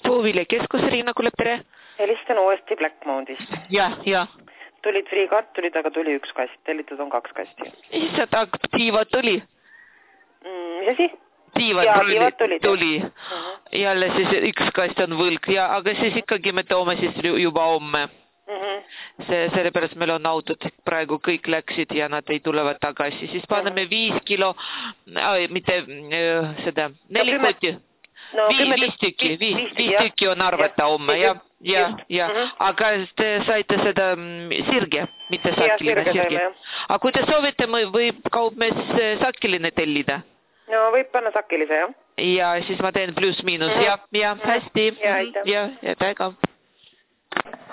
puuviljakeskus, Riina Kulep, tere. Helistan uuesti Blackmountist. Ja. Tulid friikartulid, aga tuli üks kast. Tellitud on 2 kasti. Issand, tiivad tuli? Mis asi? Tiivad tuli. Jälle siis üks kast on võlg, aga siis ikkagi me toome siis juba homme. Sellepärast meil on autod, praegu kõik läksid ja nad ei tulevad tagasi. Siis paneme 5 kilo, mitte seda, 4 kotti. 5 tükki on arvata homme, ja. Aga te saite seda sirge, mitte sakiline sirge. Aga kui te soovite, võib kaupmees sakiline tellida? No võib panna sakilise, jah. Ja siis ma teen pluss-miinus, ja hästi. Ja täiega.